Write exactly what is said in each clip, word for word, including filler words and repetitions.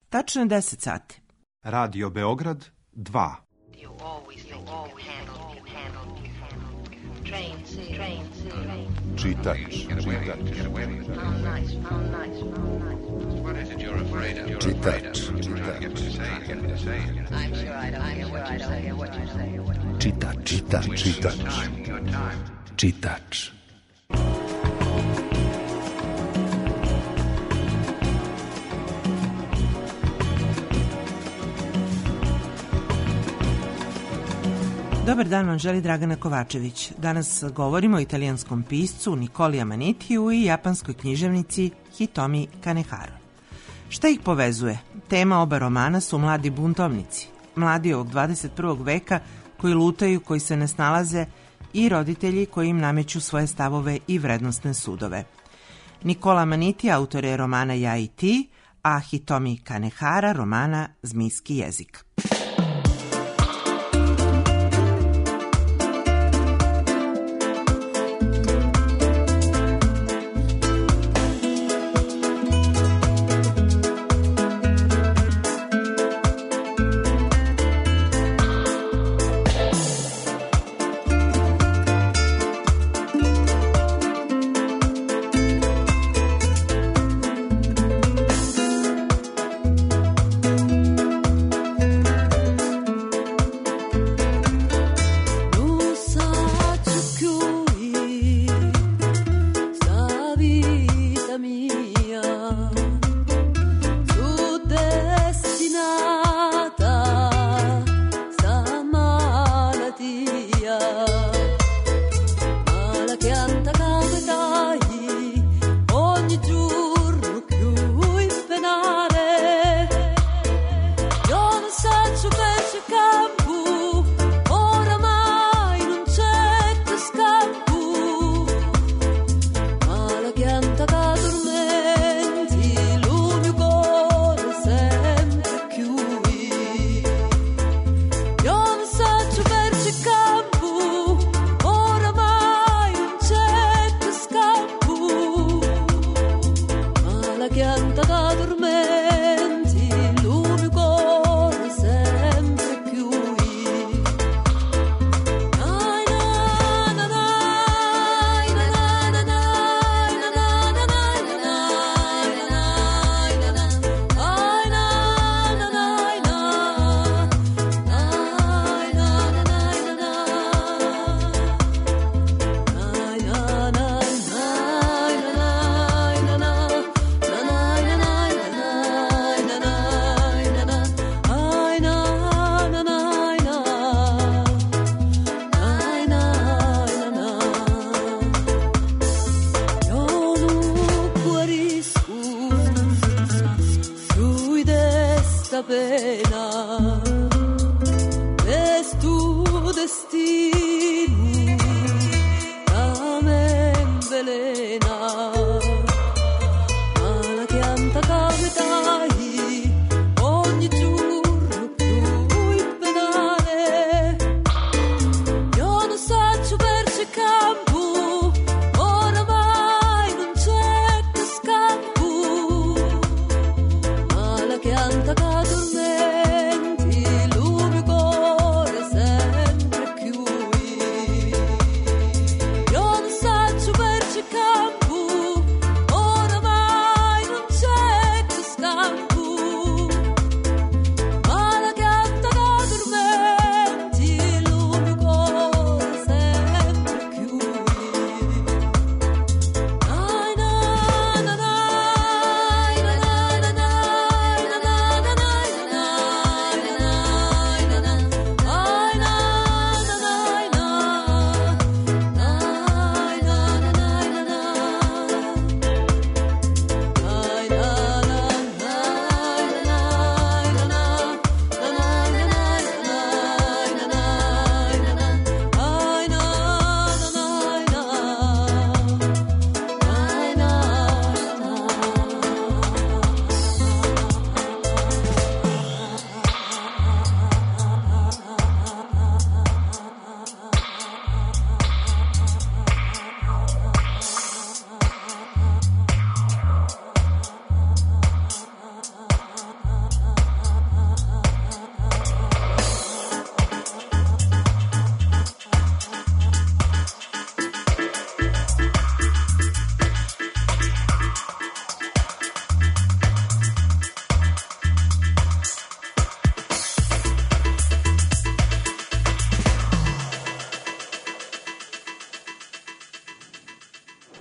Tačno je deset sati. Radio Beograd dva. Čitač, čitač, čitač, čitač, čitač, čitač, čitač. Dobar dan vam želi Dragana Kovačević. Danas govorimo o italijanskom piscu Niccoli Amanitiju i japanskoj književnici Hitomi Kanehara. Šta ih povezuje? Tema oba romana su mladi buntovnici, mladi ovog dvadeset prvog veka koji lutaju, koji se ne snalaze i roditelji koji im nameću svoje stavove i vrednosne sudove. Niccoli Amaniti autor je romana Ja i ti, a Hitomi Kanehara romana Zmijski jezik. Dormenti, lume cuore sempre chiudi.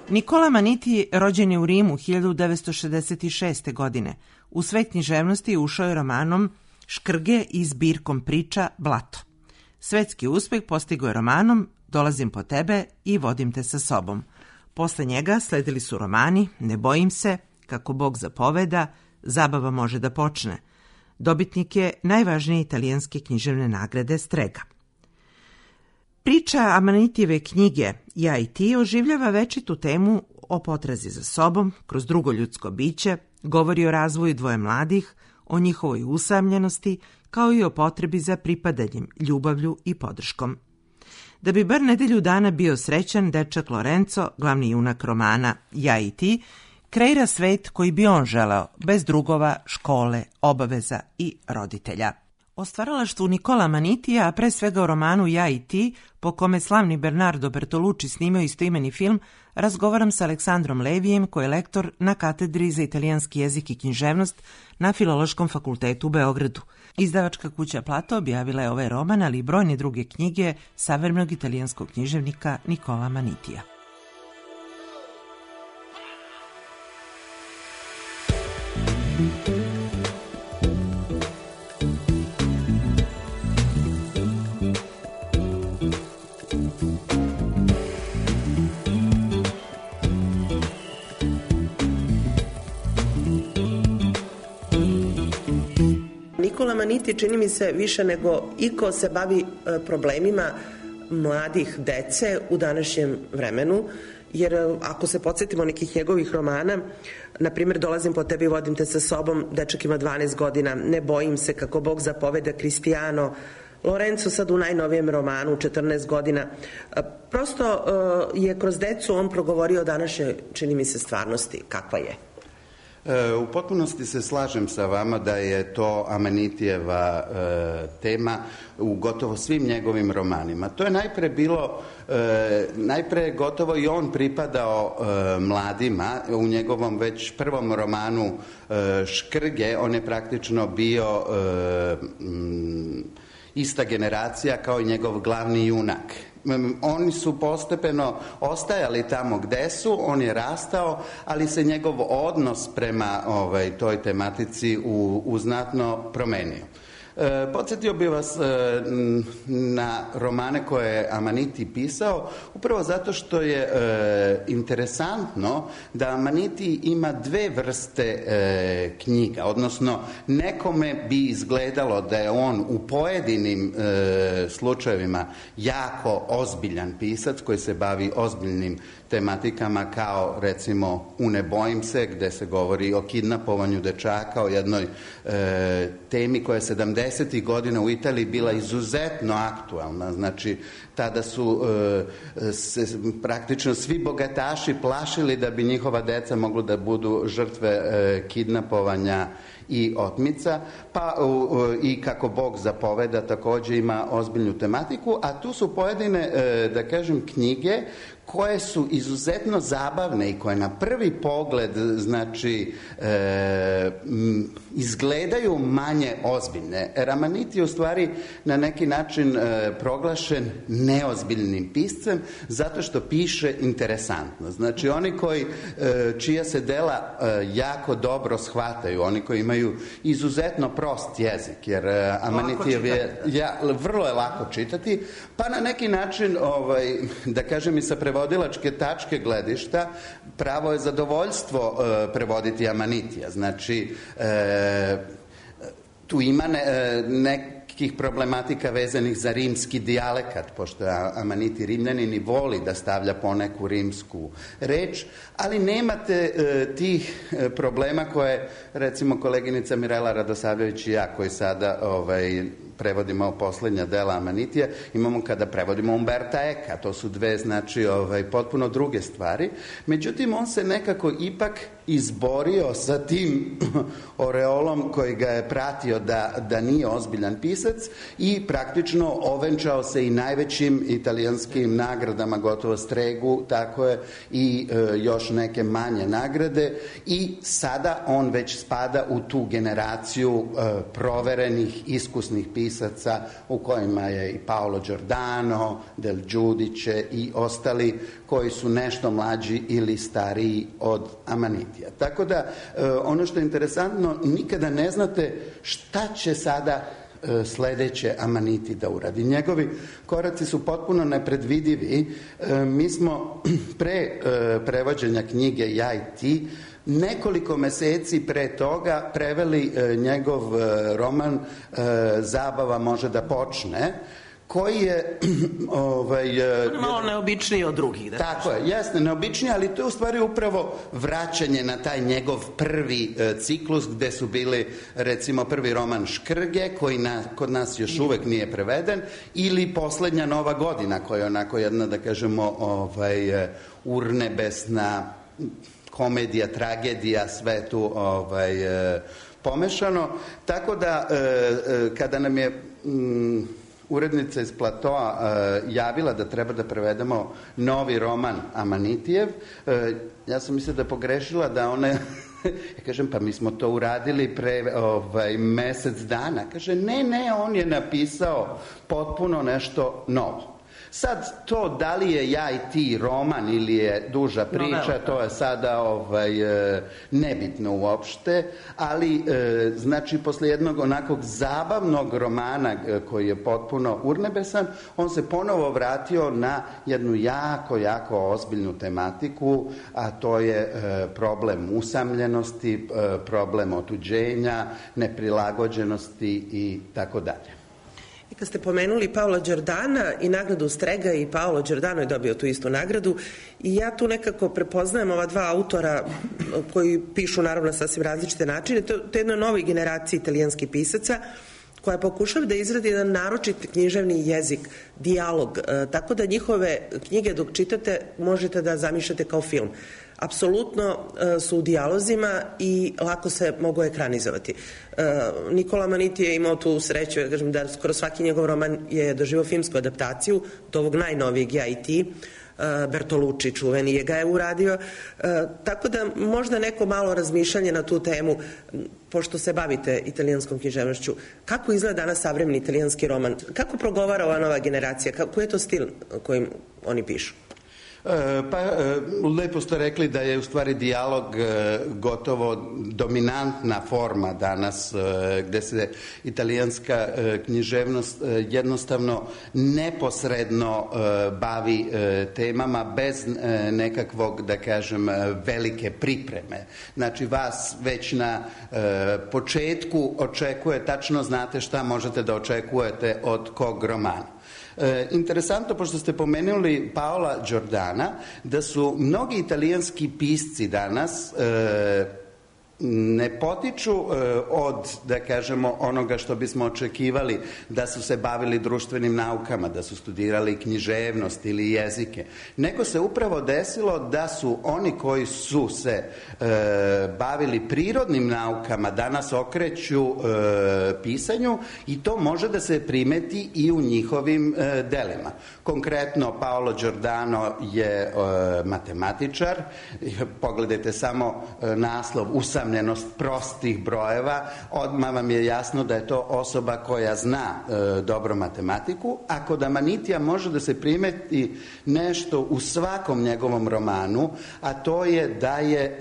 Nikola Maniti rođen je u Rimu hiljadu devetsto šezdeset šeste. godine. U svet književnosti ušao je romanom Škrge i zbirkom priča Blato. Svetski uspeh postigao je romanom Dolazim po tebe i Vodim te sa sobom. Posle njega sledili su romani Ne bojim se, Kako Bog zapoveda, Zabava može da počne. Dobitnik je najvažnije italijanske književne nagrade Strega. Priča Amanitijeve knjige Ja i ti oživljava večitu temu o potrazi za sobom kroz drugo ljudsko biće, govori o razvoju dvoje mladih, o njihovoj usamljenosti, kao i o potrebi za pripadanjem, ljubavlju i podrškom. Da bi bar nedelju dana bio srećan, dečak Lorenzo, glavni junak romana Ja i ti, kreira svet koji bi on želeo, bez drugova, škole, obaveza i roditelja. O stvaralaštvu Nikola Manitija, a pre svega o romanu Ja i ti, po kome slavni Bernardo Bertolucci snimio istoimeni film, razgovaram sa Aleksandrom Levijem, koji je lektor na katedri za italijanski jezik i književnost na Filološkom fakultetu u Beogradu. Izdavačka kuća Plato objavila je ovaj roman, ali i brojne druge knjige savremenog italijanskog književnika Nikola Manitija. Nikola Maniti, čini mi se, više nego iko se bavi problemima mladih dece u današnjem vremenu, jer ako se podsjetimo nekih njegovih romana, na primjer Dolazim po tebi, Vodim te sa sobom, dečak ima dvanaest godina, Ne bojim se, Kako Bog zapoveda, Kristijano, Lorenzo sad u najnovijem romanu, četrnaest godina. Prosto je kroz decu on progovorio o današnjoj, čini mi se, stvarnosti, kakva je. U potpunosti se slažem sa vama da je to Amanitijeva e, tema u gotovo svim njegovim romanima. To je najpre bilo, e, najpre gotovo i on pripadao e, mladima. U njegovom već prvom romanu e, Škrge on je praktično bio e, m, ista generacija kao i njegov glavni junak. Oni su postepeno ostajali tamo gde su, on je rastao, ali se njegov odnos prema ovaj, toj tematici u, u znatno promenio. E, podsjetio bih vas e, na romane koje je Amaniti pisao, upravo zato što je e, interesantno da Amaniti ima dve vrste e, knjiga, odnosno nekome bi izgledalo da je on u pojedinim e, slučajevima jako ozbiljan pisac koji se bavi ozbiljnim tematikama, kao recimo u Ne bojim se, gde se govori o kidnapovanju dečaka, o jednoj e, temi koja je sedamdesetih godina u Italiji bila izuzetno aktualna. Znači, tada su e, se praktično svi bogataši plašili da bi njihova deca mogla da budu žrtve e, kidnapovanja i otmica, pa u, i Kako Bog zapoveda takođe ima ozbiljnu tematiku, a tu su pojedine, e, da kažem, knjige koje su izuzetno zabavne i koje na prvi pogled, znači, e, m, izgledaju manje ozbiljne. Amaniti je u stvari na neki način e, proglašen neozbiljnim piscem zato što piše interesantno. Znači, oni koji, e, čija se dela e, jako dobro shvataju, oni koji imaju izuzetno prost jezik, jer e, Amaniti je ja, vrlo je lako čitati, pa na neki način, ovaj, da kažem i sa prevodilačke tačke gledišta, pravo je zadovoljstvo e, prevoditi Amanitija. Znači, e, tu ima ne, nekih problematika vezanih za rimski dijalekat, pošto je Amaniti Rimljanin i voli da stavlja poneku rimsku reč, ali nemate e, tih e, problema koje, recimo, koleginica Mirela Radosavljević i ja, koji sada ovaj, prevodimo poslednja dela Amanitija, imamo kada prevodimo Umberta Eka. To su dve, znači, ovaj, potpuno druge stvari. Međutim, on se nekako ipak izborio sa tim oreolom koji ga je pratio da, da nije ozbiljan pisac i praktično ovenčao se i najvećim italijanskim nagradama, gotovo Stregu, tako je, i e, još neke manje nagrade, i sada on već spada u tu generaciju e, proverenih, iskusnih pisaca u kojima je i Paolo Giordano, Del Giudice i ostali koji su nešto mlađi ili stariji od Amanitija. Tako da, ono što je interesantno, nikada ne znate šta će sada sledeće Amaniti da uradi. Njegovi koraci su potpuno nepredvidivi. Mi smo pre prevođenja knjige Ja i ti nekoliko meseci pre toga preveli njegov roman Zabava može da počne, koji je ovaj, malo neobičniji od drugih. Da tako je, jasno, neobičniji, ali to je u stvari upravo vraćanje na taj njegov prvi e, ciklus gde su bili, recimo, prvi roman Škrge, koji na, kod nas još uvek nije preveden, ili Poslednja nova godina, koja je onako jedna, da kažemo, ovaj, urnebesna komedija, tragedija, sve tu ovaj, e, pomešano. Tako da, e, e, kada nam je... Mm, urednica iz Platoa e, javila da treba da prevedemo novi roman Amanitijev, e, ja sam mislila da je pogrešila, da ona, ja kažem, pa mi smo to uradili pre ovaj, mesec dana. Kaže, ne, ne, on je napisao potpuno nešto novo. Sad, to da li je Ja i ti roman ili je duža priča, to je sada ovaj, nebitno uopšte, ali znači posle jednog onakog zabavnog romana koji je potpuno urnebesan, on se ponovo vratio na jednu jako, jako ozbiljnu tematiku, a to je problem usamljenosti, problem otuđenja, neprilagođenosti i tako dalje. I kad ste pomenuli Paola Giordana i nagradu Strega, i Paolo Giordano je dobio tu istu nagradu, i ja tu nekako prepoznajem ova dva autora koji pišu naravno sasvim različite načine. To, to je jedna novoj generaciji italijanskih pisaca koja pokušava da izradi jedan naročit književni jezik, dijalog, e, tako da njihove knjige dok čitate možete da zamišljate kao film. Apsolutno e, su u dijalozima i lako se mogu ekranizovati. E, Nikola Amaniti je imao tu sreću, ja kažem da skoro svaki njegov roman je doživao filmsku adaptaciju do ovog najnovijeg Ja i ti. Bertolucci čuveni je ga je uradio, e, tako da možda neko malo razmišljanje na tu temu, pošto se bavite italijanskom književnošću, kako izgleda danas savremeni italijanski roman, kako progovara ova nova generacija, kako je to stil kojim oni pišu? Pa, lepo ste rekli da je u stvari dijalog gotovo dominantna forma danas, gde se italijanska književnost jednostavno neposredno bavi temama bez nekakvog, da kažem, velike pripreme. Znači, vas već na početku očekuje, tačno znate šta možete da očekujete od kog romana. E, interesantno, pošto ste pomenuli Paola Giordana, da su mnogi italijanski pisci danas e, ne potiču e, od, da kažemo, onoga što bismo očekivali da su se bavili društvenim naukama, da su studirali književnost ili jezike. Nego se upravo desilo da su oni koji su se e, bavili prirodnim naukama danas okreću e, pisanju, i to može da se primeti i u njihovim e, delima. Konkretno, Paolo Giordano je e, matematičar. Pogledajte samo e, naslov Usamljenost prostih brojeva, odmah vam je jasno da je to osoba koja zna e, dobro matematiku. A kod Amanitija može da se primeti nešto u svakom njegovom romanu, a to je da je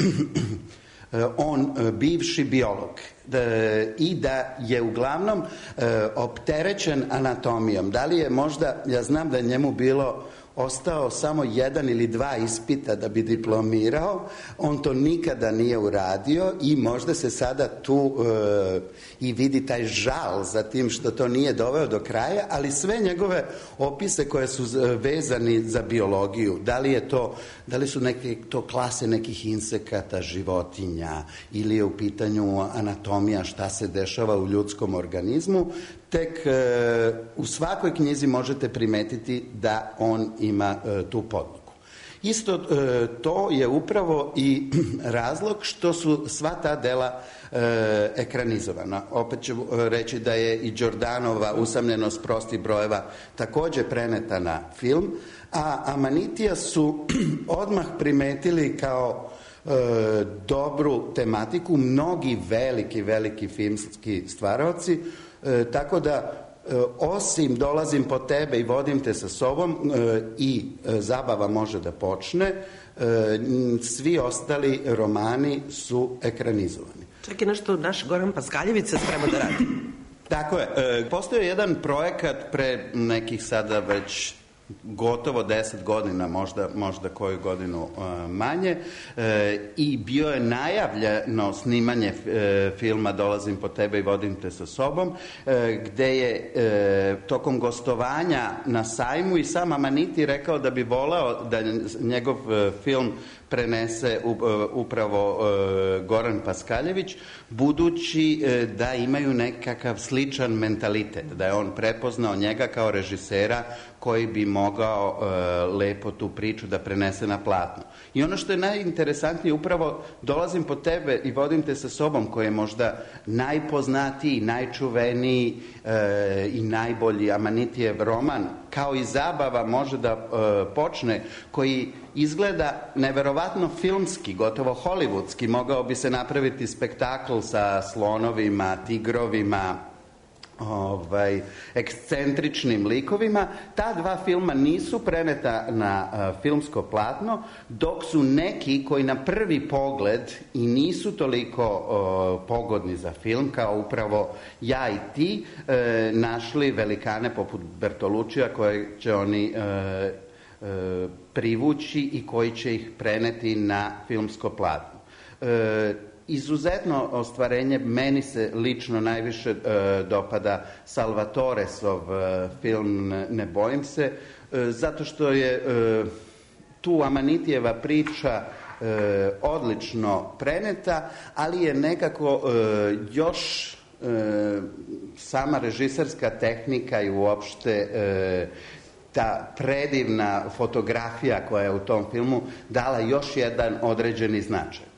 on bivši biolog i da je uglavnom opterećen anatomijom. Da li je možda, ja znam da je njemu bilo ostao samo jedan ili dva ispita da bi diplomirao, on to nikada nije uradio i možda se sada tu e, i vidi taj žal za tim što to nije doveo do kraja, ali sve njegove opise koje su vezani za biologiju, da li je to, da li su neke to klase nekih insekata, životinja, ili je u pitanju anatomija, šta se dešava u ljudskom organizmu, tek e, u svakoj knjizi možete primetiti da on ima e, tu podlogu. Isto e, to je upravo i razlog što su sva ta dela e, ekranizovana. Opet ću reći da je i Đordanova Usamljenost prostih brojeva također preneta na film, a Amanitija su odmah primetili kao e, dobru tematiku mnogi veliki, veliki filmski stvaraoci, e, tako da osim Dolazim po tebe i Vodim te sa sobom e, i e, Zabava može da počne, e, svi ostali romani su ekranizovani. Čak i nešto naš Goran Paskaljević se sprema da radi. Tako je. E, postoji jedan projekat pre nekih sada već gotovo deset godina, možda, možda koju godinu uh, manje, e, i bio je najavljeno snimanje e, filma Dolazim po tebe i Vodim te sa sobom, e, gde je e, tokom gostovanja na sajmu i sam Amaniti rekao da bi voleo da njegov e, film prenese u, upravo e, Goran Paskaljević, budući e, da imaju nekakav sličan mentalitet, da je on prepoznao njega kao režisera koji bi mogao e, lepo tu priču da prenese na platno. I ono što je najinteresantnije, upravo Dolazim po tebe i Vodim te sa sobom, koji je možda najpoznatiji, najčuveniji e, i najbolji Amanitijev roman, kao i Zabava može da e, počne, koji izgleda neverovatno filmski, gotovo hollywoodski, mogao bi se napraviti spektakl sa slonovima, tigrovima, ovaj, ekscentričnim likovima. Ta dva filma nisu preneta na uh, filmsko platno, dok su neki koji na prvi pogled i nisu toliko uh, pogodni za film, kao upravo Ja i ti, uh, našli velikane poput Bertolučija koje će oni uh, uh, privući i koji će ih preneti na filmsko platno. Uh, Izuzetno ostvarenje, meni se lično najviše e, dopada Salvatoresov e, film Ne bojim se, e, zato što je e, tu Amanitijeva priča e, odlično preneta, ali je nekako e, još e, sama režiserska tehnika i uopšte e, ta predivna fotografija koja je u tom filmu dala još jedan određeni značaj.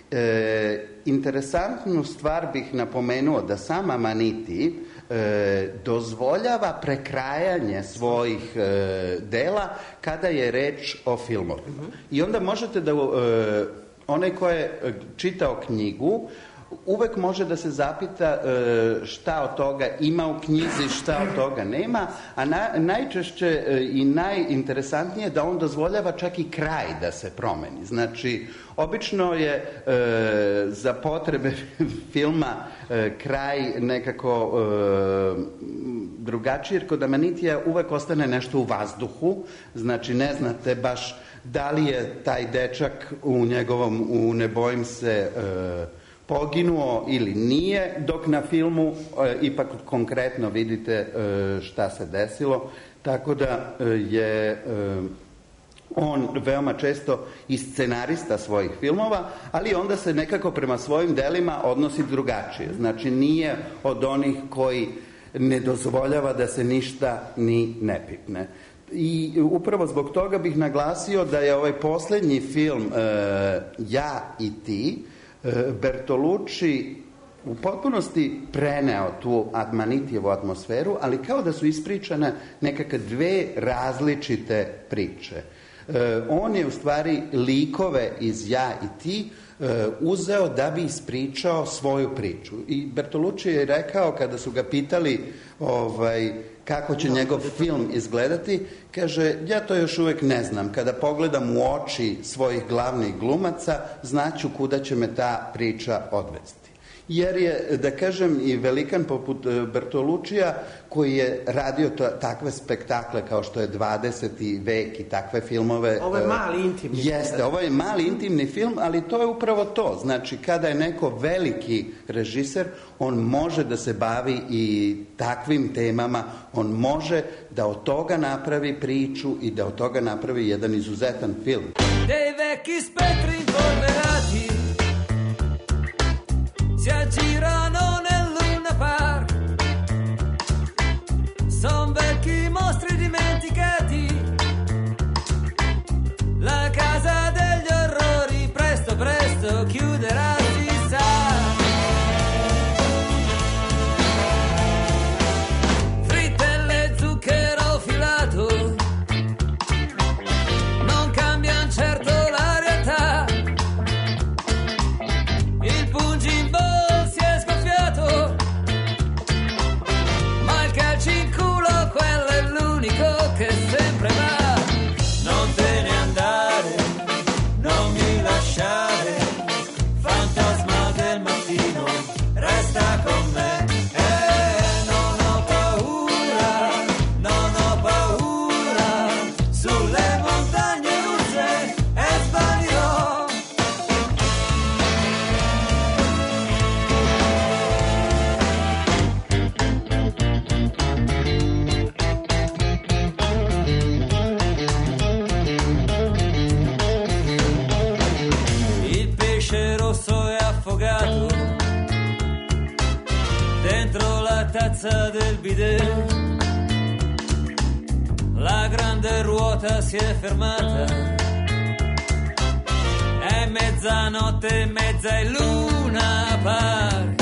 E, interesantnu stvar bih napomenuo da sam Amaniti e, dozvoljava prekrajanje svojih e, dela kada je reč o filmovima. I onda možete da e, onaj ko je čitao knjigu uvek može da se zapita e, šta od toga ima u knjizi, šta od toga nema, a na, najčešće e, i najinteresantnije da on dozvoljava čak i kraj da se promeni. Znači, obično je e, za potrebe filma e, kraj nekako e, drugačiji, jer kod Amanitija uvek ostane nešto u vazduhu, znači ne znate baš da li je taj dečak u njegovom u Ne bojim se e, poginuo ili nije, dok na filmu e, ipak konkretno vidite e, šta se desilo, tako da e, je e, on veoma često i scenarista svojih filmova, ali onda se nekako prema svojim delima odnosi drugačije. Znači nije od onih koji ne dozvoljava da se ništa ni ne pipne. I upravo zbog toga bih naglasio da je ovaj posljednji film e, Ja i ti, Bertolucci u potpunosti preneo tu Amanitijevu atmosferu, ali kao da su ispričane nekakve dve različite priče. E, on je u stvari likove iz Ja i ti e, uzeo da bi ispričao svoju priču. I Bertolucci je rekao, kada su ga pitali ovaj, kako će njegov film izgledati, kaže, ja to još uvijek ne znam. Kada pogledam u oči svojih glavnih glumaca, znaću kuda će me ta priča odvesti. Jer je, da kažem, i velikan poput Bertolučija, koji je radio to, takve spektakle kao što je dvadeseti vek i takve filmove. Ovo je mali intimni film. Jeste, ovo je mali intimni film, ali to je upravo to. Znači, kada je neko veliki režiser, on može da se bavi i takvim temama, on može da od toga napravi priču i da od toga napravi jedan izuzetan film. Dei vecchi spettri intornerati si aggirano nel Luna Park, son vecchi mostri dimenticati, la la tazza del bidet. La grande ruota si è fermata. È mezzanotte e mezza e luna pare.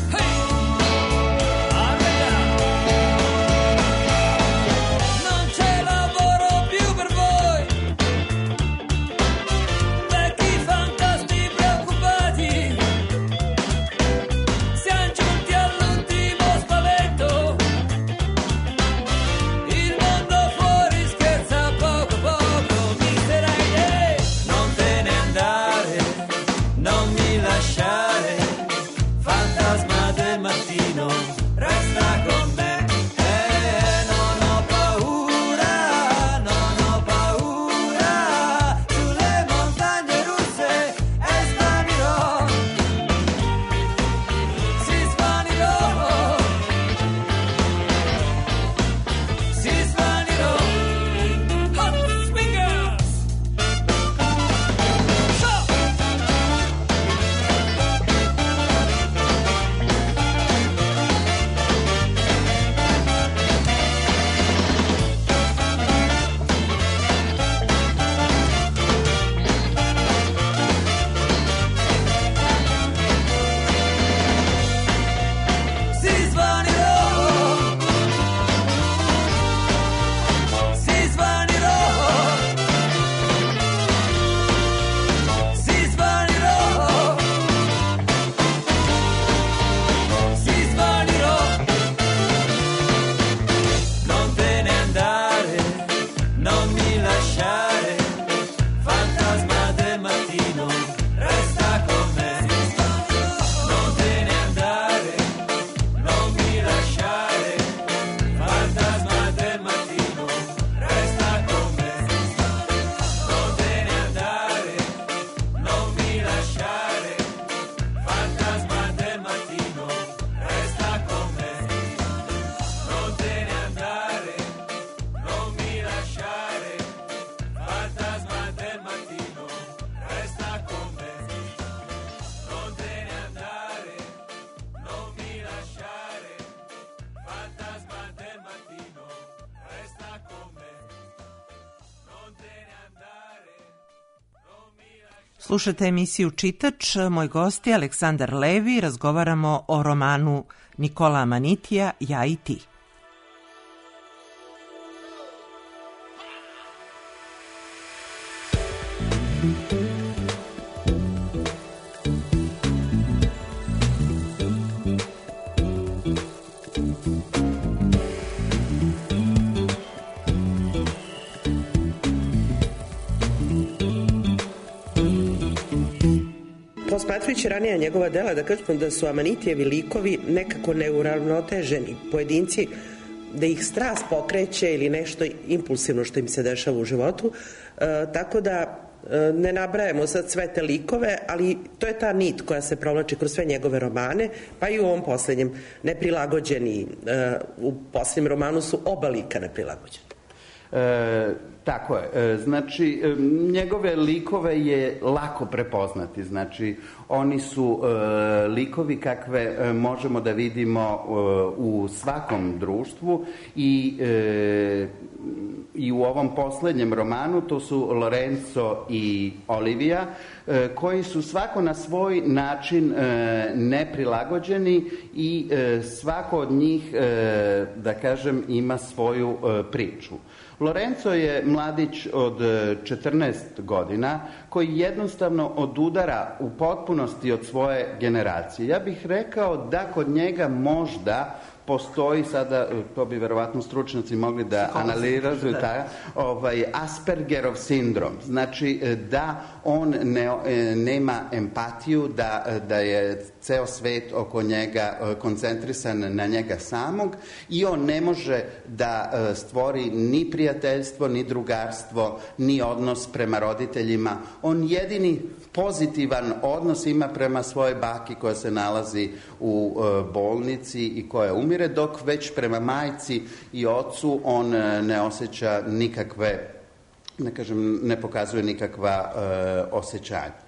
Slušate emisiju Čitač, moj gost je Aleksandar Levi, razgovaramo o romanu Nikola Amanitija Ja i ti. Posmatrajući ranija njegova dela, da kažemo da su Amanitijevi likovi nekako neuravnoteženi pojedinci, da ih strast pokreće ili nešto impulsivno što im se dešava u životu, e, tako da e, ne nabrajamo sad sve te likove, ali to je ta nit koja se provlači kroz sve njegove romane, pa i u ovom poslednjem neprilagođeni, e, u poslednjem romanu su oba lika neprilagođeni. E, tako je. E, znači, e, njegove likove je lako prepoznati. Znači, oni su e, likovi kakve e, možemo da vidimo e, u svakom društvu i, e, i u ovom poslednjem romanu to su Lorenzo i Olivia, e, koji su svako na svoj način e, neprilagođeni i e, svako od njih, e, da kažem, ima svoju e, priču. Lorenzo je mladić od četrnaest godina koji jednostavno odudara u potpunosti od svoje generacije. Ja bih rekao da kod njega možda postoji sada, to bi verovatno stručnjaci mogli da analiziraju, taj ovaj, Aspergerov sindrom. Znači da on ne, nema empatiju, da, da je ceo svet oko njega koncentrisan na njega samog i on ne može da stvori ni prijateljstvo, ni drugarstvo, ni odnos prema roditeljima. On jedini pozitivan odnos ima prema svojoj baki koja se nalazi u bolnici i koja umire, dok već prema majci i ocu on ne osjeća nikakve, ne kažem, ne pokazuje nikakva uh, osjećanja.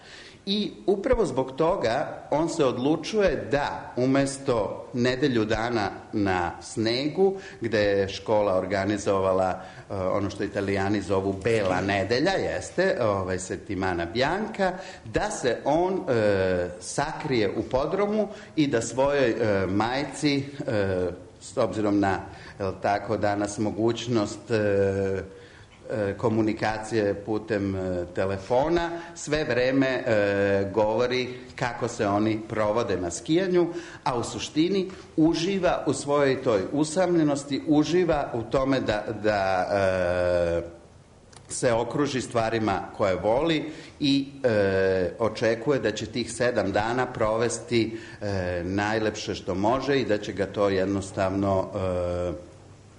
I upravo zbog toga on se odlučuje da umesto nedelju dana na snegu, gde je škola organizovala uh, ono što Italijani zovu Bela nedelja, jeste, ovaj, Settimana Bianca, da se on uh, sakrije u podrumu i da svojoj uh, majci, uh, s obzirom na, jel tako, danas mogućnost uh, komunikacije putem telefona, sve vreme e, govori kako se oni provode na skijanju, a u suštini uživa u svojoj toj usamljenosti, uživa u tome da, da e, se okruži stvarima koje voli i e, očekuje da će tih sedam dana provesti e, najlepše što može i da će ga to jednostavno e,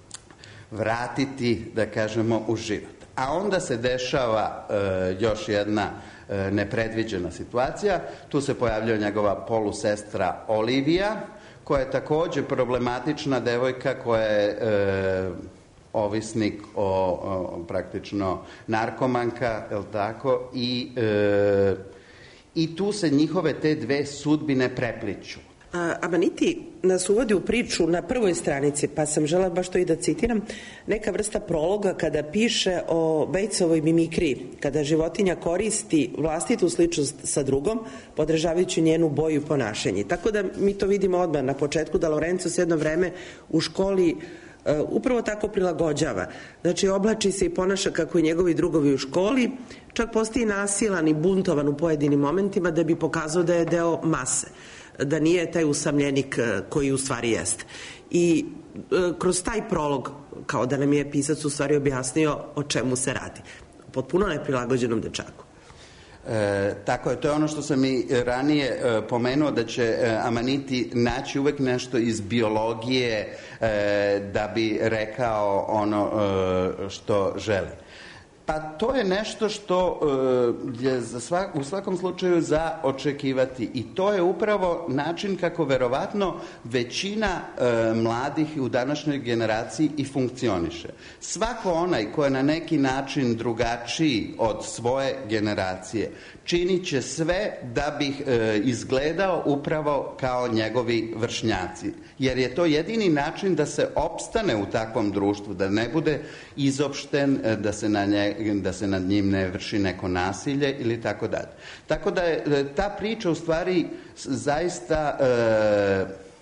vratiti, da kažemo, u život. A onda se dešava e, još jedna e, nepredviđena situacija. Tu se pojavljuje njegova polusestra Olivija, koja je takođe problematična devojka koja je e, ovisnik o, o praktično narkomanka, je li tako? I, e, i tu se njihove te dve sudbine prepliću. Amaniti nas uvodi u priču na prvoj stranici, pa sam žela baš to i da citiram, neka vrsta prologa kada piše o Batesovoj mimikriji, kada životinja koristi vlastitu sličnost sa drugom, podržavajući njenu boju i ponašanje. Tako da mi to vidimo odmah na početku, da Lorenzo s jedno vreme u školi uh, upravo tako prilagođava. Znači, oblači se i ponaša kako i njegovi drugovi u školi, čak postoji nasilan i buntovan u pojedinim momentima da bi pokazao da je deo mase, da nije taj usamljenik koji u stvari jeste. I e, kroz taj prolog, kao da nam je pisac u stvari objasnio o čemu se radi. Potpuno neprilagođenom dečaku. E, tako je, to je ono što sam i ranije e, pomenuo, da će e, Amaniti naći uvek nešto iz biologije e, da bi rekao ono e, što želi. Pa to je nešto što uh, je za svak, u svakom slučaju za očekivati i to je upravo način kako verovatno većina uh, mladih u današnjoj generaciji i funkcioniše. Svako onaj ko je na neki način drugačiji od svoje generacije činit će sve da bi uh, izgledao upravo kao njegovi vršnjaci. Jer je to jedini način da se opstane u takvom društvu, da ne bude izopšten, da se na nje, da se nad njim ne vrši neko nasilje ili tako dalje. Tako da je ta priča u stvari zaista e,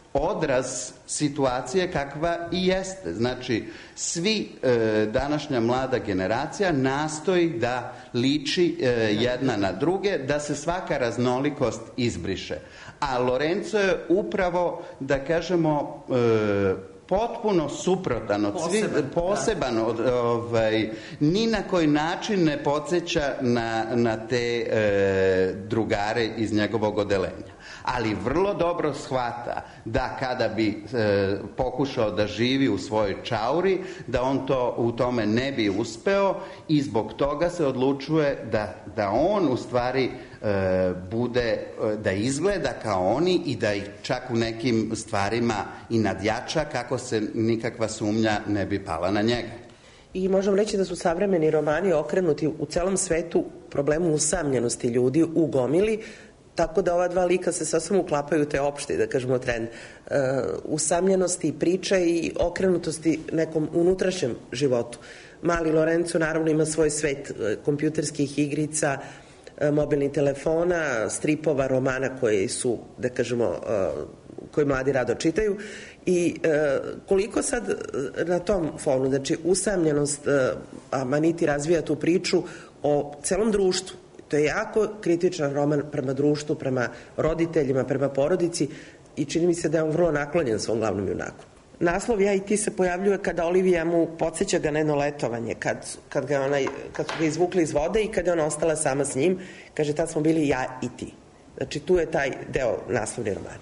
odraz situacije kakva i jeste. Znači, svi e, današnja mlada generacija nastoji da liči e, jedna na druge, da se svaka raznolikost izbriše. A Lorenzo je upravo, da kažemo, e, potpuno suprotan od svih, poseban, poseban od, ovaj, ni na koji način ne podsjeća na, na te e, drugare iz njegovog odelenja. Ali vrlo dobro shvata da kada bi e, pokušao da živi u svojoj čauri, da on to u tome ne bi uspeo i zbog toga se odlučuje da, da on u stvari e, bude, da izgleda kao oni i da ih čak u nekim stvarima i nadjača kako se nikakva sumnja ne bi pala na njega. I možemo reći da su savremeni romani okrenuti u celom svetu problemu usamljenosti ljudi u gomili, tako da ova dva lika se sasvim uklapaju u te opšte, da kažemo, trend uh, usamljenosti, priče i okrenutosti nekom unutrašnjem životu. Mali Lorenzo naravno ima svoj svet uh, kompjuterskih igrica, uh, mobilnih telefona, stripova, romana koji su, da kažemo, uh, koji mladi rado čitaju i uh, koliko sad na tom fonu, znači usamljenost, uh, Amaniti razvija tu priču o celom društvu. To je jako kritičan roman prema društvu, prema roditeljima, prema porodici i čini mi se da je on vrlo naklonjen svom glavnom junaku. Naslov Ja i ti se pojavljuje kada Olivija mu podsjeća ga na jedno letovanje, kad, kad, ga ona, kad su ga izvukli iz vode i kad je ona ostala sama s njim. Kaže, tad smo bili ja i ti. Znači, tu je taj deo naslovni romana.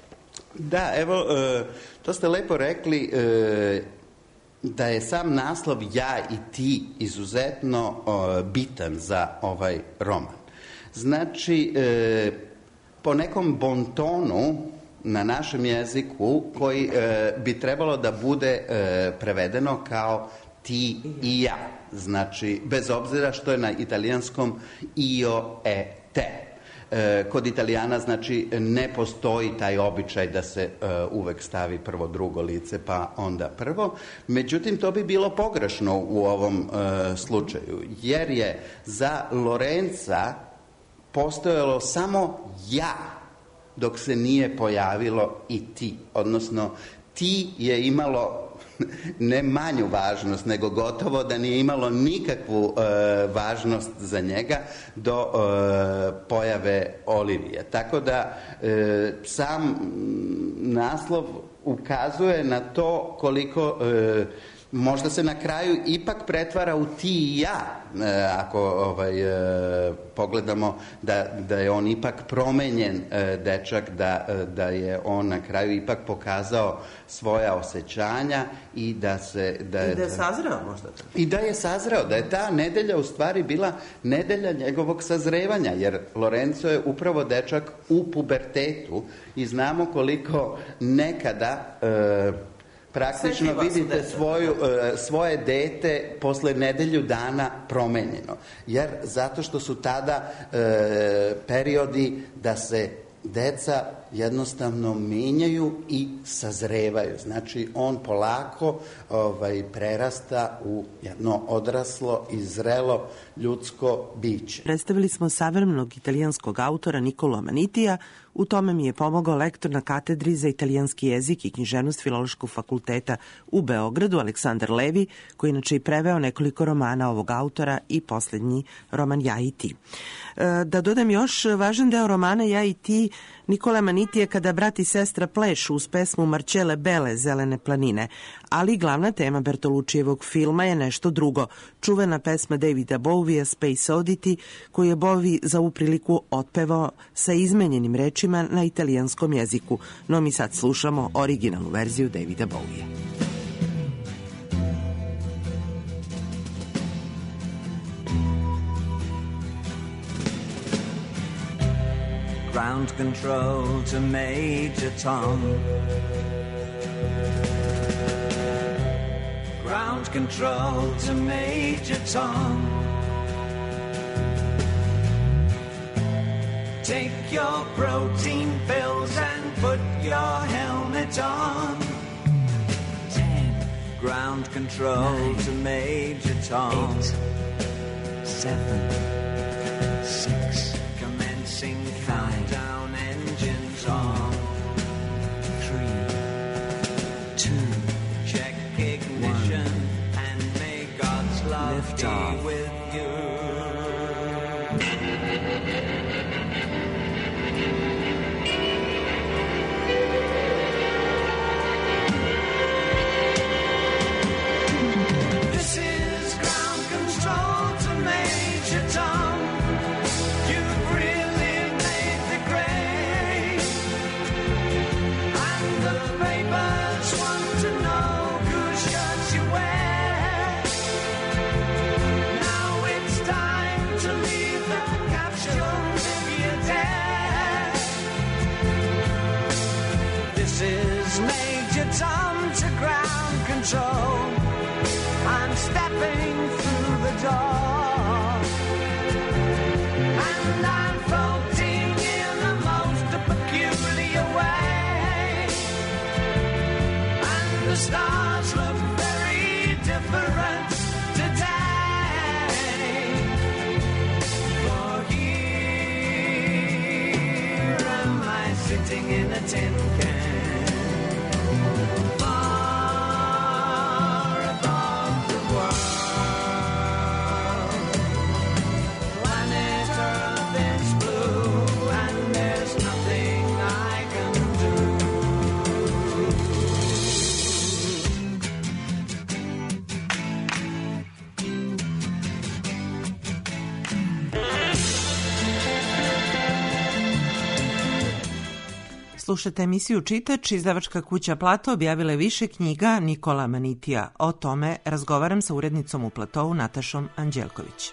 Da, evo, to ste lepo rekli, da je sam naslov Ja i ti izuzetno uh, bitan za ovaj roman. Znači, e, po nekom bontonu na našem jeziku koji e, bi trebalo da bude e, prevedeno kao ti i ja. Znači, bez obzira što je na italijanskom io e te. E, kod Italijana, znači, ne postoji taj običaj da se e, uvek stavi prvo drugo lice, pa onda prvo. Međutim, to bi bilo pogrešno u ovom e, slučaju, jer je za Lorenza postojalo samo ja, dok se nije pojavilo i ti. Odnosno, ti je imalo ne manju važnost, nego gotovo da nije imalo nikakvu e, važnost za njega do e, pojave Olivije. Tako da e, sam naslov ukazuje na to koliko e, možda se na kraju ipak pretvara u ti i ja, e, ako ovaj, e, pogledamo da, da je on ipak promenjen e, dečak, da, da je on na kraju ipak pokazao svoja osjećanja i da se... Da je, I da je sazreo možda. I da je sazreo, da je ta nedelja u stvari bila nedelja njegovog sazrevanja, jer Lorenzo je upravo dečak u pubertetu i znamo koliko nekada... E, praktično vidite svoju, svoje dete posle nedelju dana promenjeno. Jer zato što su tada e, periodi da se deca jednostavno menjaju i sazrevaju. Znači, on polako ovaj, prerasta u jedno odraslo i zrelo ljudsko biće. Predstavili smo savremenog italijanskog autora Nikolu Amanitija. U tome mi je pomogao lektor na katedri za italijanski jezik i književnost Filološkog fakulteta u Beogradu, Aleksandar Levi, koji inače i preveo nekoliko romana ovog autora i poslednji roman Ja i ti. Da dodam još, važan deo romana Ja i ti Nikola Amanitija kada brat i sestra plešu uz pesmu Marcele Bele, Zelene planine, ali glavna tema Bertolučijevog filma je nešto drugo, čuvena pesma Davida Bowija Space Oddity, koju je Bowie za ovu priliku otpevao sa izmenjenim rečima na italijanskom jeziku, no mi sad slušamo originalnu verziju Davida Bowija. Ground control to Major Tom. Ground control to Major Tom. Take your protein pills and put your helmet on. Ten. Ground control nine, to Major Tom. Eight, seven, six. Commencing countdown, engines on. Three, two, check ignition, one, and may God's love lift be off. With you. This is ground control to Major Tom. Tom to ground control. I'm stepping through the door, and I'm floating in the most peculiar way, and the stars look very different today. For here am I sitting in a tin can. Slušate emisiju Čitač, izdavačka kuća Plato objavila je više knjiga Nikola Amanitija. O tome razgovaram sa urednicom u Platovu Natašom Anđelković.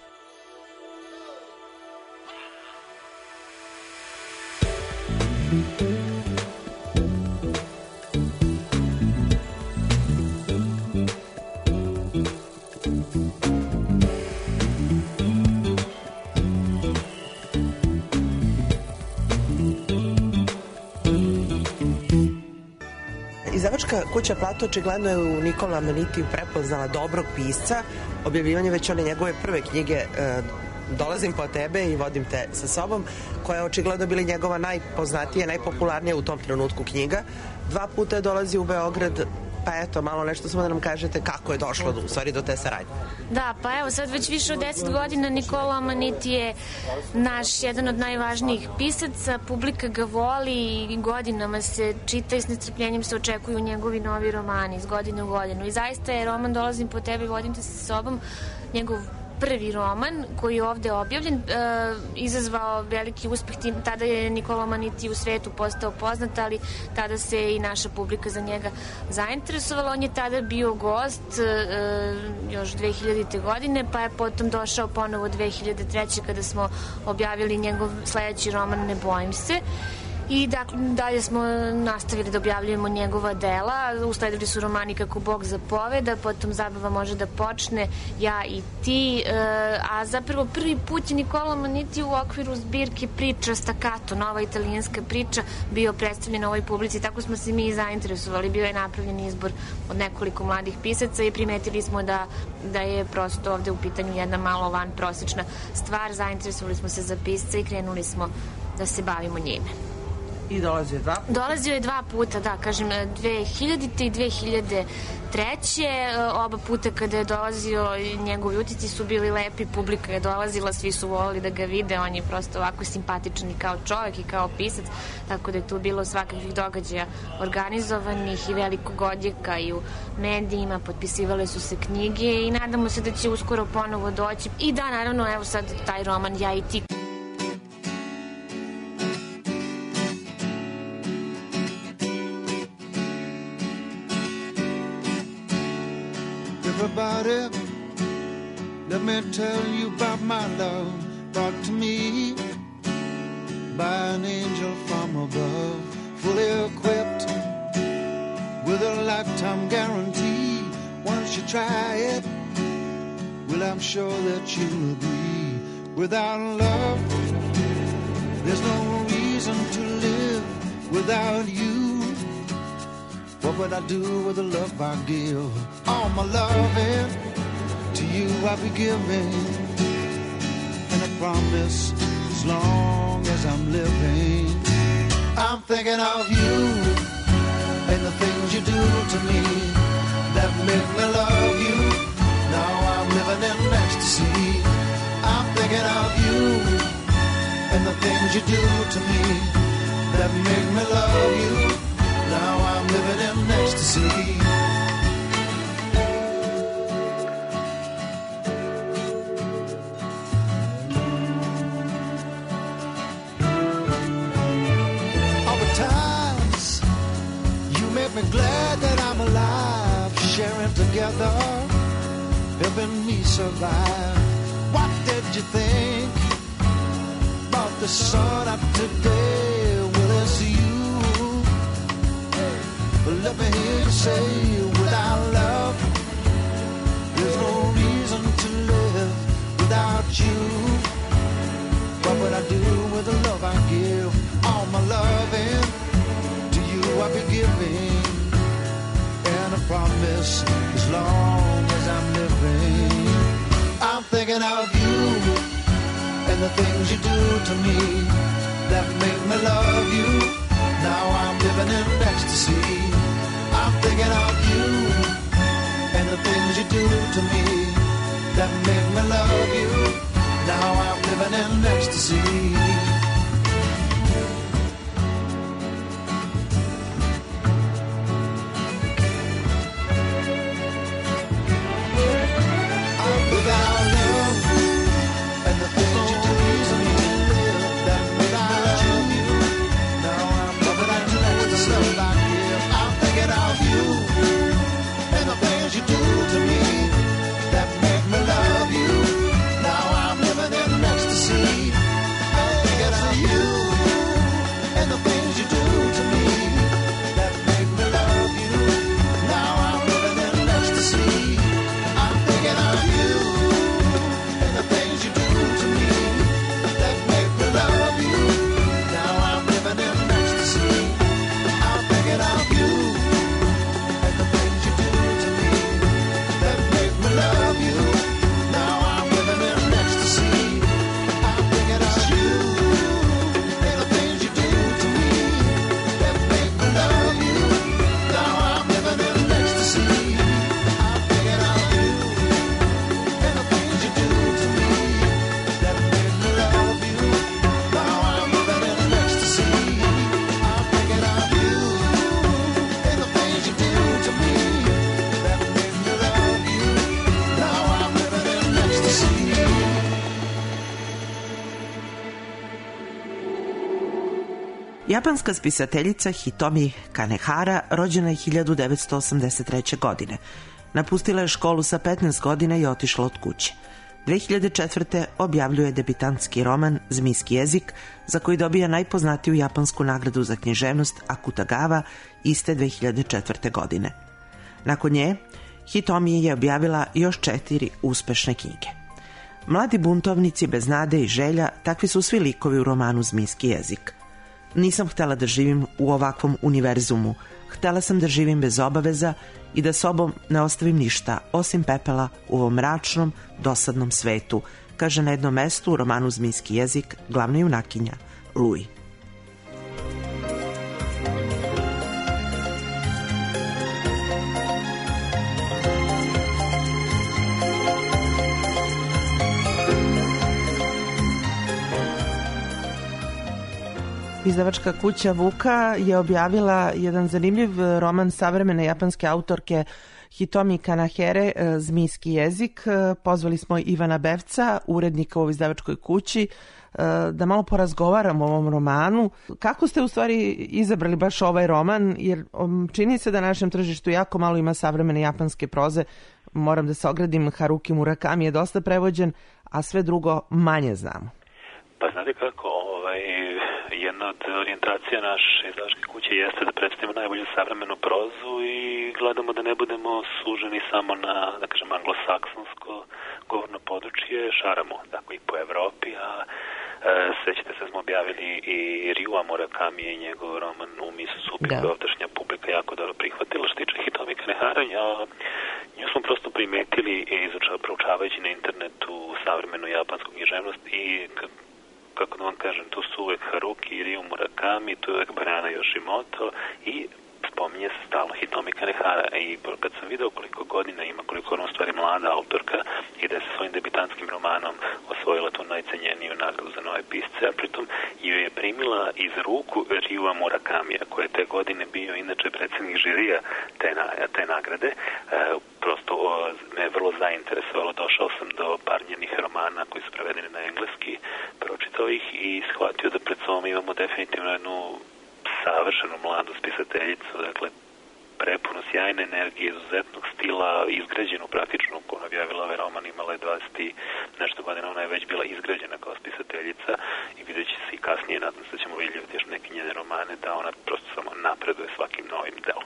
Izdavačka kuća Plato očigledno je u Nicola Amanitiju prepoznala dobrog pisca. Objavljivanje već one njegove prve knjige e, Dolazim po tebe i vodim te sa sobom, koja je očigledno bila njegova najpoznatija, najpopularnija u tom trenutku knjiga. Dva puta je dolazi u Beograd, pa eto, malo nešto samo da nam kažete kako je došlo do, u stvari do te saradnje. Da, pa evo sad već više od deset godina Nicola Amaniti je naš jedan od najvažnijih pisaca, publika ga voli i godinama se čita i s nestrpljenjem se očekuju njegovi novi romani iz godine u godinu. I zaista je roman Dolazim po tebi i vodim te sa sobom njegov prvi roman koji je ovde objavljen, e, izazvao veliki uspeh. Tada je Nicola Amaniti u svetu postao poznat, ali tada se i naša publika za njega zainteresovala. On je tada bio gost e, još dve hiljadite. godine, pa je potom došao ponovo dve hiljade treće. kada smo objavili njegov sledeći roman Ne bojim se. I dakle, dalje smo nastavili da objavljujemo njegova dela. Usledili su romani Kako Bog zapoveda, potom Zabava može da počne, Ja i ti. E, a zapravo prvi put je Nicola Amaniti u okviru zbirke priča Staccato, nova italijanska priča, bio predstavljen ovoj publici. Tako smo se mi zainteresovali. Bio je napravljen izbor od nekoliko mladih pisaca i primetili smo da, da je prosto ovde u pitanju jedna malo van prosečna stvar. Zainteresovali smo se za pisca i krenuli smo da se bavimo njime. I dolazio je dva puta? Dolazio je dva puta, da, kažem, dve hiljadite. i dve hiljade treće. Oba puta kada je dolazio, njegovi utici su bili lepi, publika je dolazila, svi su volili da ga vide, on je prosto ovako simpatičan i kao čovek i kao pisac, tako da je tu bilo svakakvih događaja organizovanih i velikog odjeka i u medijima, potpisivale su se knjige i nadamo se da će uskoro ponovo doći. I da, naravno, evo sad taj roman Ja i ti. Everybody, let me tell you about my love brought to me by an angel from above, fully equipped with a lifetime guarantee. Once you try it, well, I'm sure that you'll agree. Without love, there's no reason to live. Without you, what would I do with the love I give? All my loving to you I'll be giving, and I promise as long as I'm living, I'm thinking of you and the things you do to me that make me love you. Now I'm living in ecstasy. I'm thinking of you and the things you do to me that make me love you. Now I'm living in ecstasy. All the times you make me glad that I'm alive, sharing together, helping me survive. What did you think about the sun up today? Well, it's you. Let me hear you say, without love, there's no reason to live. Without you, what would I do with the love I give? All my loving to you I'll be giving, and I promise as long as I'm living, I'm thinking of you and the things you do to me that make me love you. Now I'm living in ecstasy. I'm thinking of you and the things you do to me that make me love you. Now I'm living in ecstasy. I'm without love and the things you do to me that make me love you. Now I'm living in ecstasy. I'm thinking of you Japanska spisateljica Hitomi Kanehara rođena je hiljadu devetsto osamdeset treće. godine. Napustila je školu sa petnaest godina i otišla od kuće. dve hiljade četvrte. objavljuje debitantski roman Zmijski jezik, za koji dobija najpoznatiju japansku nagradu za književnost Akutagawa iste dve hiljade četvrte. godine. Nakon nje, Hitomi je objavila još četiri uspešne knjige. Mladi buntovnici bez nade i želja, takvi su svi likovi u romanu Zmijski jezik. Nisam htela da živim u ovakvom univerzumu, htela sam da živim bez obaveza i da sobom ne ostavim ništa, osim pepela u ovom mračnom, dosadnom svetu, kaže na jednom mestu u romanu Zmijski jezik glavna junakinja Lui. Izdavačka kuća Vuka je objavila jedan zanimljiv roman savremene japanske autorke Hitomi Kanahere, Zmijski jezik. Pozvali smo Ivana Bevca, urednika u ovoj izdavačkoj kući, da malo porazgovaramo o ovom romanu. Kako ste u stvari izabrali baš ovaj roman? Jer čini se da na našem tržištu jako malo ima savremene japanske proze. Moram da se ogradim, Haruki Murakami je dosta prevođen, a sve drugo manje znamo. Pa znate kako, ovaj, jedna od orijentacija naše izdavačke kuće jeste da predstavimo najbolju savremenu prozu i gledamo da ne budemo suženi samo na, da kažem, anglosaksonsko govorno područje, šaramo tako i po Evropi, a e, sećate se, smo objavili i Ryua Murakami i njegov roman U Misusupi, da. Koja ovdašnja publika jako dobro prihvatila. Što tiče Hitomi Kanehara, a nju smo prosto primetili i izučava, proučavajući na internetu savremenu japansku književnost i kako da vam kažem, tu su uvek Haruki i Ryu Murakami, tu je uvek Banana Yoshimoto i spominje se stalno Hitomi Kanehara. I kad sam video koliko godina ima, koliko ona u stvari mlada autorka i da je sa svojim debitantskim romanom osvojila tu najcenjeniju nagradu za nove pisce, a pritom ju je primila iz ruku Ryua Murakamija, koji je te godine bio inače predsjednik žirija te, na, te nagrade. E, prosto o, me je vrlo zainteresovalo, došao sam do par njenih romana koji su prevedeni na engleski, pročitao ih i shvatio da pred sobom imamo definitivno jednu savršenu mladu spisateljicu, dakle prepuno sjajne energije, izuzetnog stila, izgrađenu praktično, ko ona objavila ovaj roman, imala je dvadeset i nešto godina, ona je već bila izgrađena kao spisateljica i vidjet će se i kasnije, nadam se da ćemo vidjeti još neke njene romane, da ona prosto samo napreduje svakim novim delom.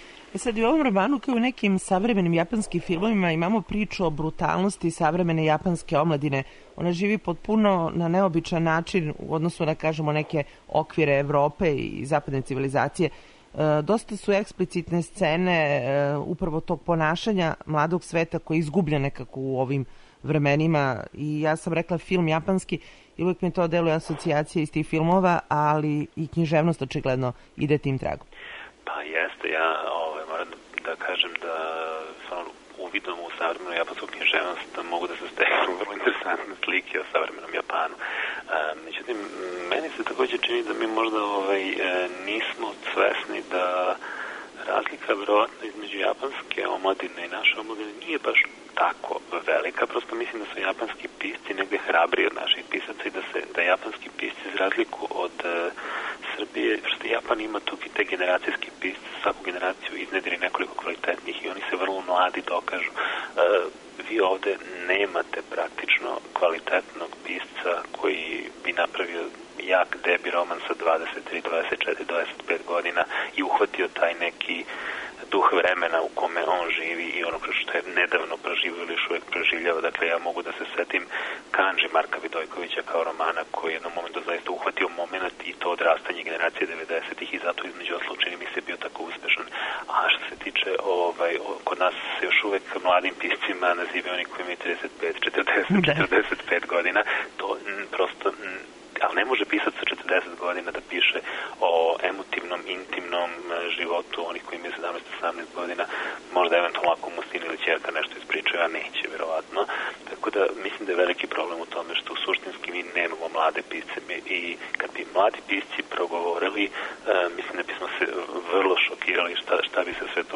E sad, u ovom romanu, kao u nekim savremenim japanskim filmovima, imamo priču o brutalnosti savremene japanske omladine. Ona živi potpuno na neobičan način u odnosu na, kažemo, neke okvire Evrope i zapadne civilizacije. E, dosta su eksplicitne scene e, upravo tog ponašanja mladog sveta koji je izgubljen nekako u ovim vremenima. I ja sam rekla film japanski i uvijek mi to deluje asocijacije iz tih filmova, ali i književnost očigledno ide tim tragom. Pa jeste, ja ovaj, moram da kažem da stvarno uvidom u savremenu japansku književnost mogu da se steknu vrlo interesantne slike o savremenom Japanu. E, međutim, meni se također čini da mi možda ovaj, nismo svesni da razlika verovatno između japanske omladine i naše omladine nije baš tako velika. Prosto mislim da su japanski pisci negde hrabriji od naših pisaca i da se da japanski pisci za razliku od uh, Srbije, što Japan ima tu te generacijski pisci, svaku generaciju iznedri nekoliko kvalitetnih i oni se vrlo mladi dokažu. Uh, vi ovde nemate praktično kvalitetnog pisca koji bi napravio jak debi roman sa dvadeset tri, dvadeset četiri, dvadeset pet godina i uhvatio taj neki duh vremena u kome on živi i ono što je nedavno proživio ili još uvijek proživljava. Dakle, ja mogu da se setim Kanži Marka Vidojkovića kao romana koji je jednom momentu zaista uhvatio moment i to odrastanje generacije devedesetih i zato između ostalog čini mi se bio tako uspešan. A što se tiče, ovaj, kod nas se još uvijek mladim piscima nazivaju oni koji imaju trideset pet, četrdeset, četrdeset pet godina. To m, prosto... M, ali ne može pisac sa četrdeset godina da piše o emotivnom, intimnom životu onih koji imaju sedamnaest osamnaest godina, možda eventualno ako mu sin ili ćerka nešto ispričaju, a neće, verovatno. Tako da mislim da je veliki problem u tome što suštinski mi nemamo mlade pisce i kad bi mladi pisci progovorili, uh, mislim da bismo se vrlo šokirali šta, šta bi se sve to u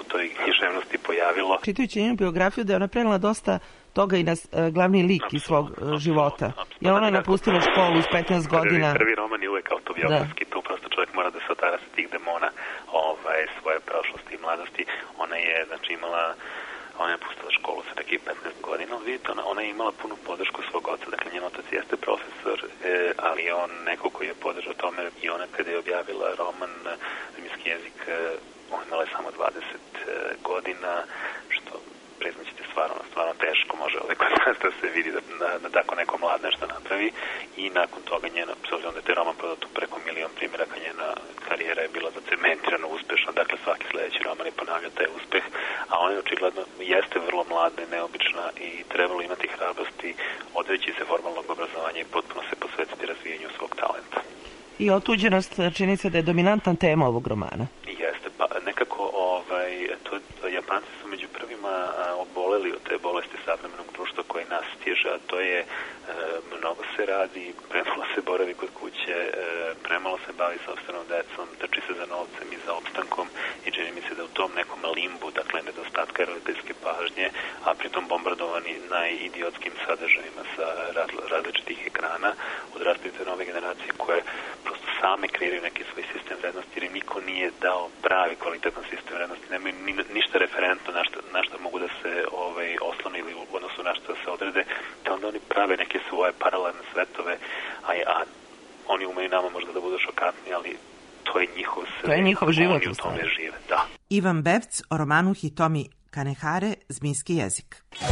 toj književnosti pojavilo. Čitajući njenu biografiju da je ona prenela dosta toga i na uh, glavni lik iz svog uh, života. Jer ona je napustila školu iz petnaest godina. Prvi, prvi roman je uvek autobiografski, tu prosto čovjek mora da se otara sa tih demona ovaj, svoje prošlosti i mladosti. Ona je, znači, imala ona je pustila školu sa nekih petnaest godina, ali vidite, ona, ona je imala punu podršku svog oca, dakle njen otac jeste profesor, e, ali je on neko koji je podržao tome i ona kada je objavila roman Zmijski jezik, e, ona imala je samo dvadeset godina, što priznaćete stvarno, stvarno teško može ovaj kod nas da se vidi da, da, da tako neko mlad nešto napravi i nakon toga njena, s obzirom da je taj roman prodao tu preko milion primjeraka, njena karijera je bila zacementirano uspešna, dakle svaki sledeći roman je ponavljao taj uspeh, a ona je očigledno jeste vrlo mlada i neobična i trebalo imati hrabrosti, odreći se formalnog obrazovanja i potpuno se posvetiti razvijanju svog talenta. I otuđenost čini se da je dominantna tema ovog romana. Jeste, pa nekako ovaj, to, Japanci su među prvima a, oboleli od te bolesti savremenog društva koje nas stiže, a to je e, mnogo se radi, premalo se boravi kod kuće, e, premalo se bavi sopstvenom decom, trči se za novcem i za opstankom i čini mi se da u tom nekom limbu, dakle nedostatka roditeljske pažnje, a pritom bombardovani najidiotskim sadržajima sa različitih ekrana, odrastaju te nove generacije koje prosto same kreiraju neki svoj sistem vrednosti jer im niko nije dao pravi kvalitetan sistem vrednosti, nemaju ni, ništa referentno na što, na što mogu da se ovaj, oslone ili u odnosu na što da se odrede, te onda oni prave neke svoje paralelne svetove, a, a oni umeju nama možda da budu šokantni, ali to je njihov svet. To je njihov život. Oni u tome žive, da. Ivan Bevc o romanu Hitomi Kanehare Zmijski jezik.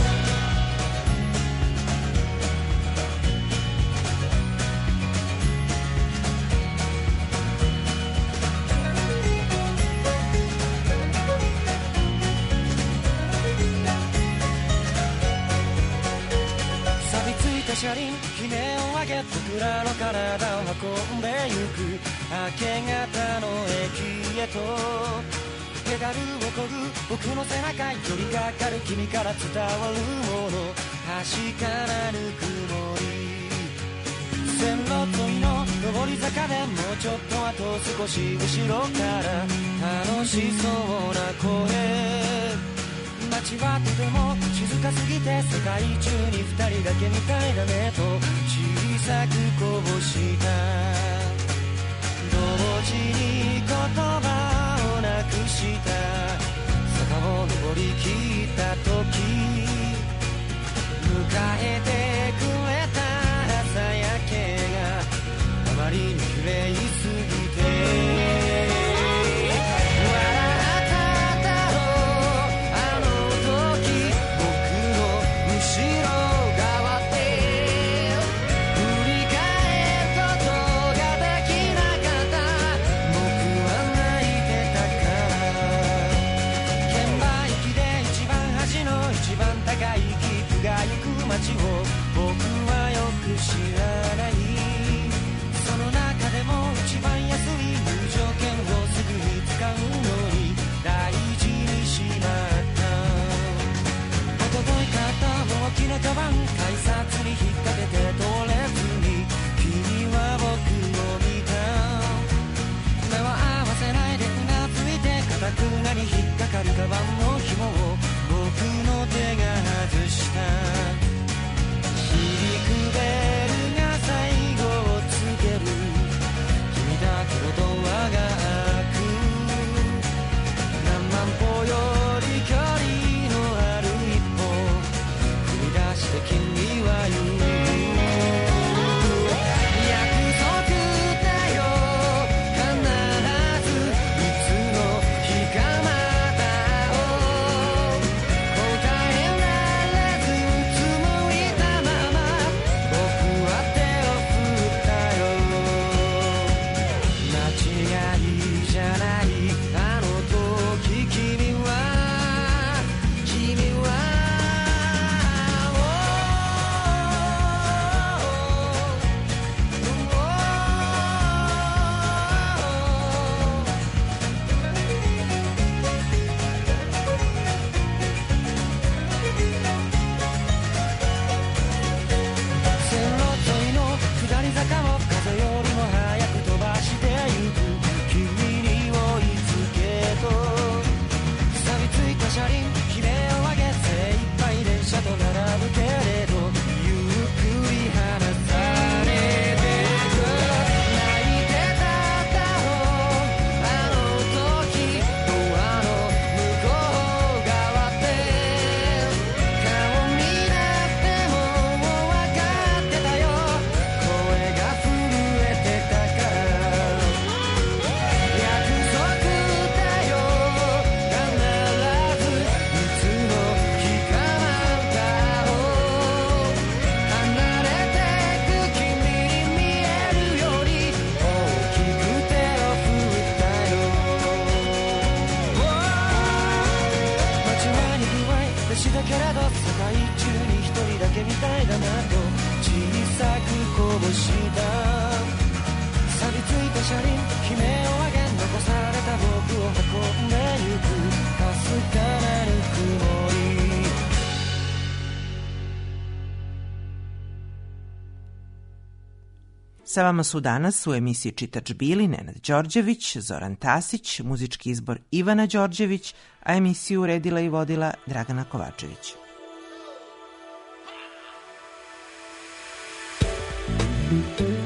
車輪悲鳴を上げ桜の体を運んでゆく明け方の駅へとペダルをこぐ僕の背中に寄りかかる君から伝わるもの端からぬくもり線路沿いの上り坂でもうちょっとあと少し後ろから楽しそうな声街はとても静かすぎて世界中に二人だけみたいだねと小さくこぼした同時に言葉をなくした坂を登り切った時迎えてくれた朝焼けがあまりに綺麗すぎて街を僕はよく知らないその中でも一番安い入場券をすぐに使うのに大事にしまったおととい買った大きなカバン改札に引っ掛けて通れずに君は僕を見た目は合わせないでうなずいてかたくなに引っかかるカバンの紐を僕の手が外した響くベルが最後を告げる君だけのドアが開く何万歩より距離のある一歩踏み出して君は言う「 車輪悲鳴を上げ精一杯電車と並ぶけれどゆっくり離されてく泣いてただろうあの時ドアの向こう側で顔見なくても分かってたよ声が震えてたから約束だよ必ずいつの日かまた会おう離れてく君に見えるより大きく手を振ったよ間違いに具合でしたけれど世界中に一人だけみたいだなと小さくこぼした錆びついた車輪悲鳴を上げ残された僕を運んでゆくかすかなぬくもり Sa vama su danas u emisiji Čitač bili Nenad Đorđević, Zoran Tasić, muzički izbor Ivana Đorđević, a emisiju uredila i vodila Dragana Kovačević. Thank you.